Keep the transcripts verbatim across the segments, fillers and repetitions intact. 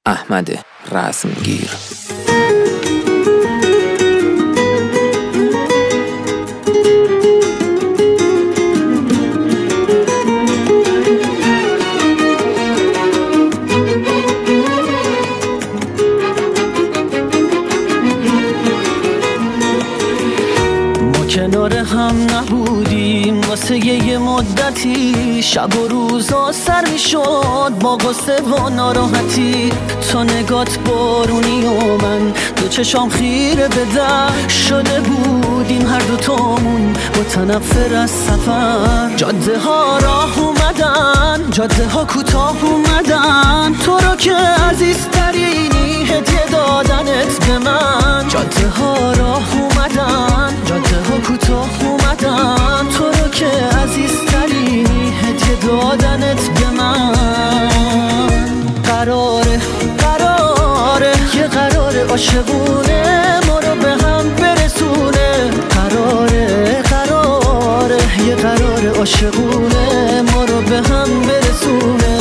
احمد رسمگیر. کنار هم نبودیم واسه یه مدتی، شب و روزا سر می شد با غصه و ناراحتی. تو نگات بارونی و من دو چشام خیره به در شده بودیم هر دو تامون متنفر از سفر. جاده ها راه اومدن، جاده ها کوتاه اومدن، تو رو که عزیزترینی هدیه دادنت به من. جاده ها راه اومدن، جاده ها کوتاه اومدن، تو رو که عزیزترینی هدیه دادنت به من. قراره قراره یه قرار عاشقونه ما رو به هم برسونه. قراره قراره یه قرار عاشقونه ما رو به هم برسونه.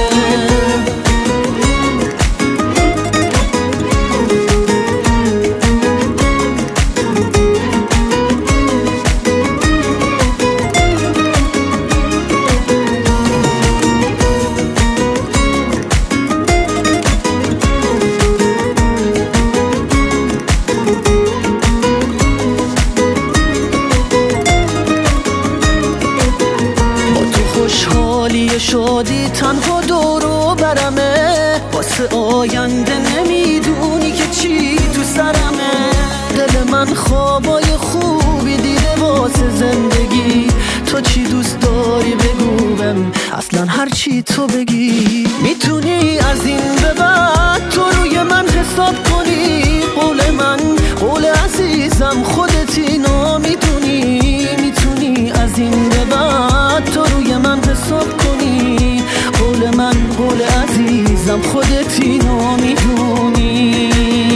شادی تنها دورو برمه، واسه آینده نمیدونی که چی تو سرمه. دل من خوابای خوبی دیده واسه زندگی، تو چی دوست داری بگو بهم، اصلا هر چی تو بگی. میتونی از این به بعد تو روی من حساب کنی، قول من قول عزیزم خودت اینو میدونی. میتونی از این به بعد تو روی من حساب کنی، قول من قول عزیزم خودت اینو میدونی.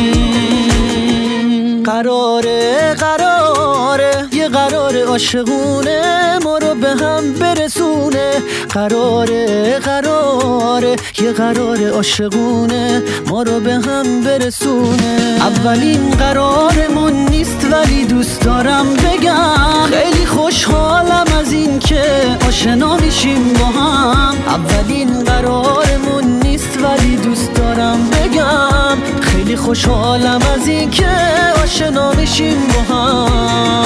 قراره قراره یه قرار عاشقونه ما رو به هم برسونه. قراره قراره یه قرار عاشقونه ما رو به هم برسونه. اولین قرارمون نیست ولی دوست دارم بگم خیلی خوشحالم از این که آشنا میشیم با هم. اولین قرارمون نیست ولی دوست دارم بگم خیلی خوشحالم از این که آشنا میشیم با هم.